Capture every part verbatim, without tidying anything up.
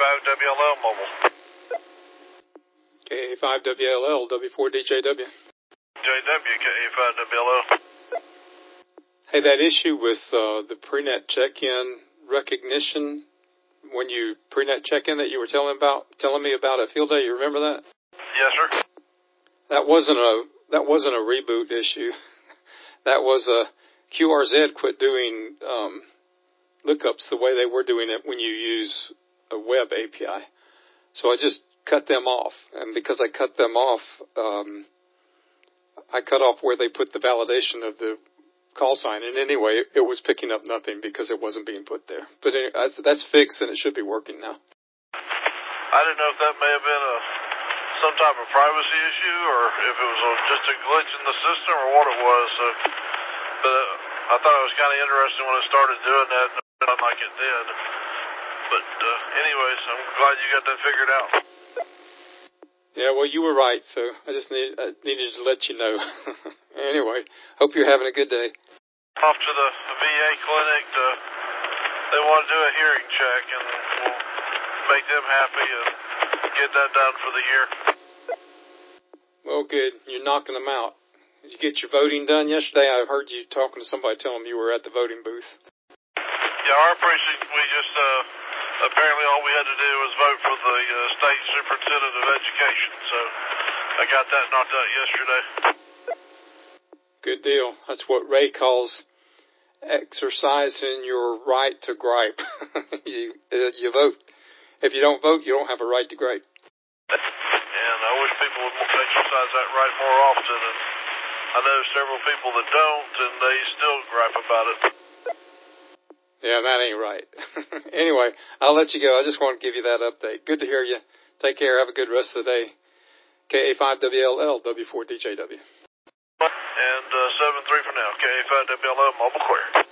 five W L L mobile. K A five W L L, W four D J W. J W, K A five W L L. Hey, that issue with uh, the pre-net check-in recognition, when you pre-net check-in that you were telling about, telling me about at Field Day, you remember that? Yes, sir. That wasn't a that wasn't a reboot issue. That was a Q R Z quit doing um, lookups the way they were doing it when you use a web A P I. So I just cut them off, and because I cut them off, um, I cut off where they put the validation of the call sign, and anyway, it was picking up nothing because it wasn't being put there. But anyway, that's fixed, and it should be working now. I didn't know if that may have been a some type of privacy issue, or if it was a, just a glitch in the system, or what it was. So, but uh, I thought it was kind of interesting when it started doing that, not like it did. But uh, anyways, I'm glad you got that figured out. Yeah, well, you were right, so I just need, I needed to let you know. Anyway, hope you're having a good day. Off to the V A clinic. To, they want to do a hearing check, and we'll make them happy and get that done for the year. Well, good. You're knocking them out. Did you get your voting done yesterday? I heard you talking to somebody telling them you were at the voting booth. Yeah, our precinct, we just, uh, apparently all we had to do was vote for the uh, state superintendent of education, so I got that knocked out yesterday. Good deal. That's what Ray calls exercising your right to gripe. you, uh, you vote. If you don't vote, you don't have a right to gripe. And I wish people would exercise that right more often. And I know several people that don't, and they still gripe about it. Yeah, that ain't right. Anyway, I'll let you go. I just wanted to give you that update. Good to hear you. Take care. Have a good rest of the day. K A five W L L, W four D J W. And uh, seven three for now. K A five W L L, mobile clear.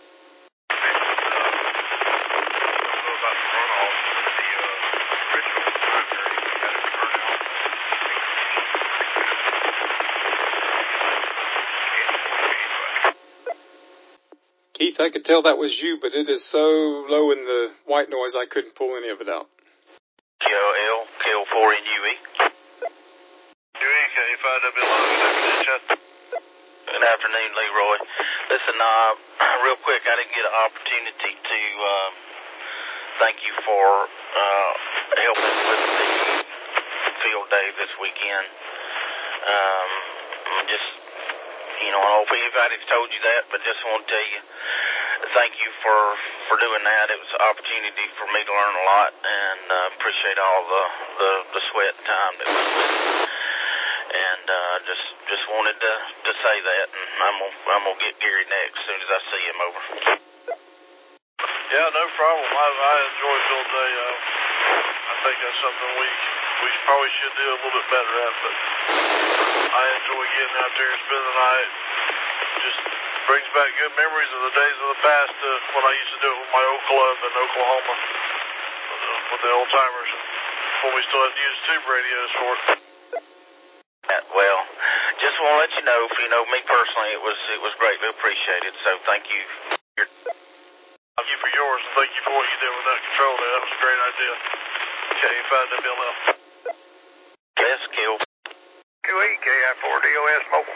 Keith, I could tell that was you, but it is so low in the white noise I couldn't pull any of it out. K O L, K O four N U E. U E, K A five W L L. Good afternoon, Leroy. Listen, uh, real quick, I didn't get an opportunity to uh, thank you for uh, helping with the field day this weekend. Um, just, you know, I don't know if anybody's told you that, but just want to tell you, thank you for, for doing that. It was an opportunity for me to learn a lot, and uh, appreciate all the, the, the sweat and time that was with it. And uh, just just wanted to, to say that, and I'm gonna, I'm gonna get Gary next as soon as I see him over. Yeah, no problem. I, I enjoy field day. Uh, I think that's something we we probably should do a little bit better at, but I enjoy getting out there and spending the night. Just brings back good memories of the days of the past uh, when I used to do it with my old club in Oklahoma with the, with the old timers, when we still had to use tube radios for it. Well, just want to let you know, you know, me personally, it was it was greatly appreciated. So thank you. Thank you for yours, and thank you for what you did with that control there. That was a great idea. K A five W L L. Yes, Q. Q E, K I four D O S mobile.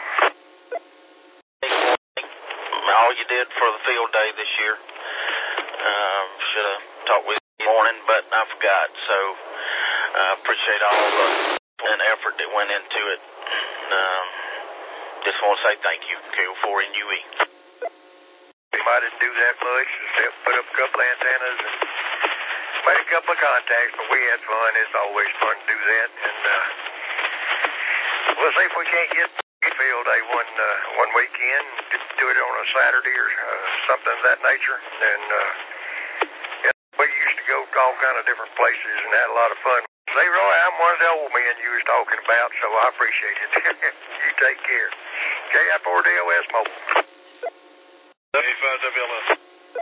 All you did for the field day this year. Um, should have talked with you this morning, but I forgot. So I uh, appreciate all the and effort that went into it. Um, just want to say thank you, K O four N U E. I didn't do that much, except put up a couple of antennas and made a couple of contacts, but we had fun. It's always fun to do that. And uh, we'll see if we can't get field day one uh, one weekend, do it on a Saturday or uh, something of that nature. And uh, yeah, we used to go to all kind of different places and had a lot of fun. Leroy, I'm one of the old men you was talking about, so I appreciate it. You take care. K I four D O S mobile. K A five W L S.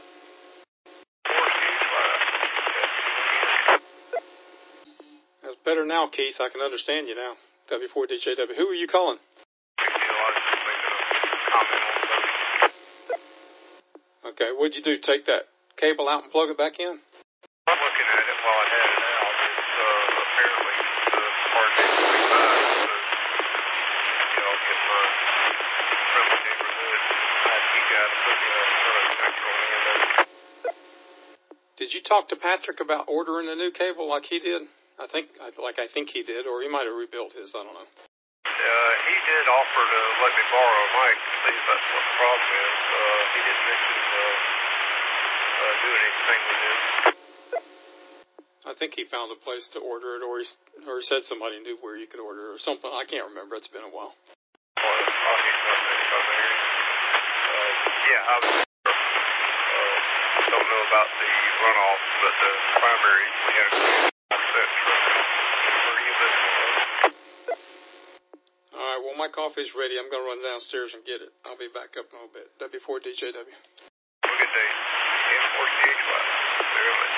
That's better now, Keith. I can understand you now. W four D J W. Who are you calling? Okay, what'd you do? Take that cable out and plug it back in? I'm looking at it while I had it out. Did you talk to Patrick about ordering a new cable like he did? I think, like I think he did, or he might have rebuilt his. I don't know. Uh, he did offer to let me borrow a mic to see if that's what the problem is. Uh, he didn't mention uh, uh, doing anything with it. I think he found a place to order it, or he, or he said somebody knew where you could order it, or something. I can't remember. It's been a while. Well, I'll get something if I'm there. Uh, yeah, I was, uh, don't know about the runoff, but the primary, we had a percent for unit. All right, well, my coffee's ready. I'm going to run downstairs and get it. I'll be back up in a little bit. W four D J W. Have a good day. M four C H Y. Very much.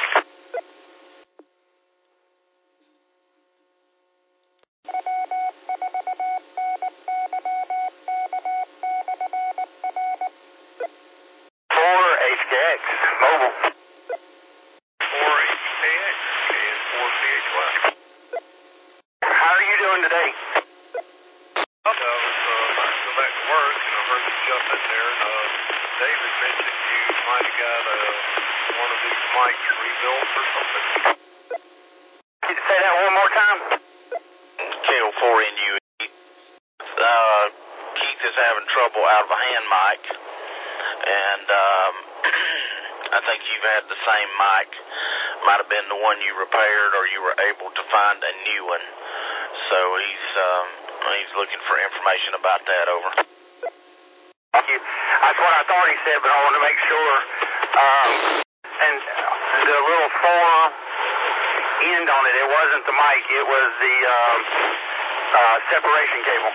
four H K X, mobile. four H K X and four C H Y. How are you doing today? I was uh, about to go back to work, and I heard you jump in there, and uh, David mentioned you might have got uh, one of these mics rebuilt or something. Can you say that one more time? K O four N U E. Uh, Keith is having trouble out of a hand mic, and um, I think you've had the same mic. Might have been the one you repaired, or you were able to find a new one. So he's um, he's looking for information about that. Over. Thank you. That's what I thought he said, but I want to make sure. Um, and the little four end on it, it wasn't the mic, it was the um, uh, separation cable.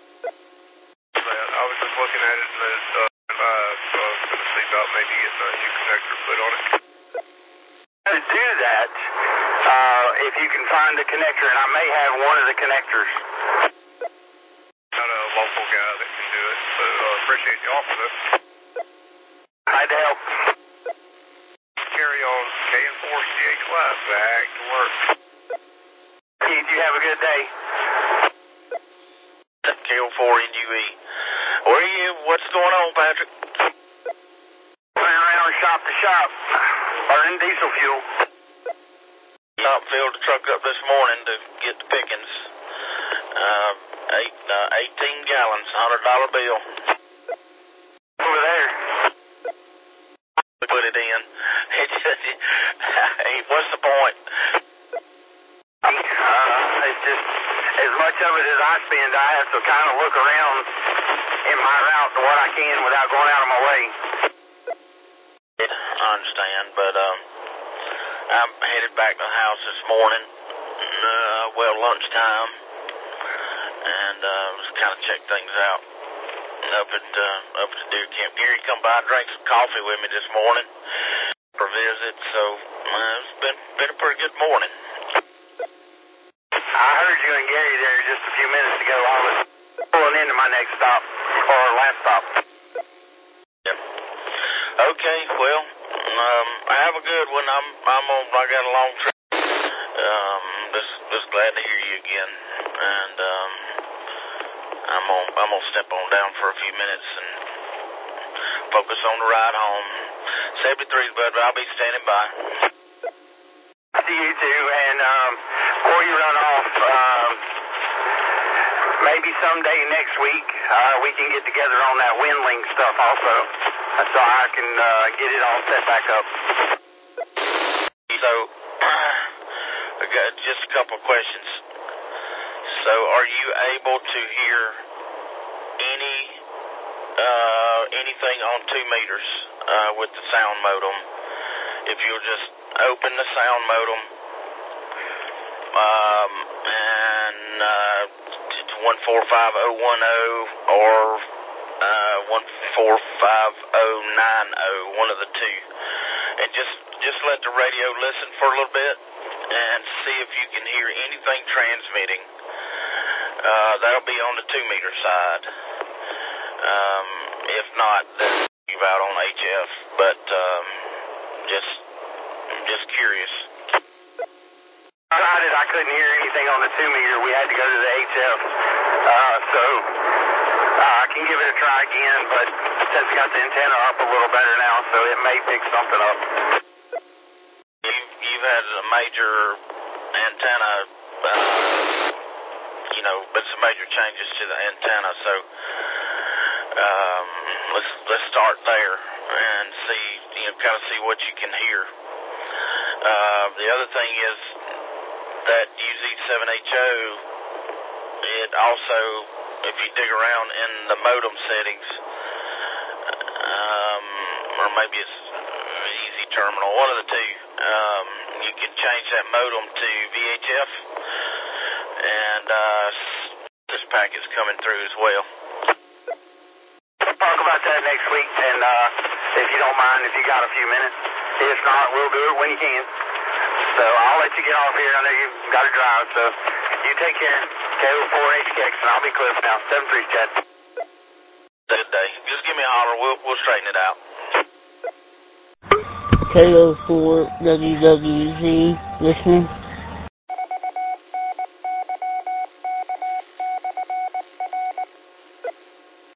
I was just looking at it, and uh, uh, so I was going to see about maybe getting a new connector put on it. To do that, uh, if you can find the connector, and I may have one of the connectors. Not a local guy that can do it, but uh, appreciate the offer, though. Glad to help. Carry on K N four C H Y, back to work. Keith, you have a good day. K O four N U E. Where are you? What's going on, Patrick? Running around shop to shop, burning diesel fuel. Top filled the truck up this morning to get the pickings. Uh, eight, uh, eighteen gallons, one hundred dollar bill. Over there. Put it in. It just, hey, what's the point? Uh, it's just, as much of it as I spend, I have to kind of look around in my route to what I can without going out of my way. Yeah, I understand, but um, I'm headed back to the house this morning, uh, well, lunchtime, and uh, just kind of check things out. Up at uh, up at the deer camp. Gary come by and drank some coffee with me this morning for a visit, so uh, it's been been a pretty good morning. I heard you and Gary there just a few minutes ago. I was pulling into my next stop, or last stop. Yeah. Okay, well, um, have a good one. I'm I'm on. I got a long trip. Um, just just glad to hear you again, and um. I'm gonna, I'm gonna step on down for a few minutes and focus on the ride home. seventy-three, bud, I'll be standing by. See you too, and um, before you run off, um, maybe someday next week uh, we can get together on that WinLink stuff also, so I can uh, get it all set back up. So, I got just a couple of questions. So, are you able to hear any uh, anything on two meters uh, with the sound modem? If you'll just open the sound modem um, and uh, one four five zero one zero or uh, one four five zero nine zero, one of the two, and just just let the radio listen for a little bit and see if you can hear anything transmitting. Uh, that'll be on the two meter side. Um, if not, then you're out on H F. But um, just, I'm just curious. I decided I couldn't hear anything on the two meter. We had to go to the H F. Uh, so Uh, I can give it a try again, but it says it got the antenna up a little better now, so it may pick something up. You've, you've had a major antenna, uh, you know, but some major changes to the antenna, so um, let's let's start there and see, you know, kind of see what you can hear. Uh, the other thing is that U Z seven H O, it also, if you dig around in the modem settings, um, or maybe it's Easy Terminal, one of the two, um, you can change that modem to V H F, and uh, this packet's coming through as well. We'll talk about that next week, and uh, if you don't mind, if you got a few minutes. If not, we'll do it when you can. So I'll let you get off here. I know you've got to drive, so you take care. K O four H K X, and I'll be Cliff now. seven three, Chad. Good day. Just give me a holler. We'll, we'll straighten it out. K O four W W Z, listening.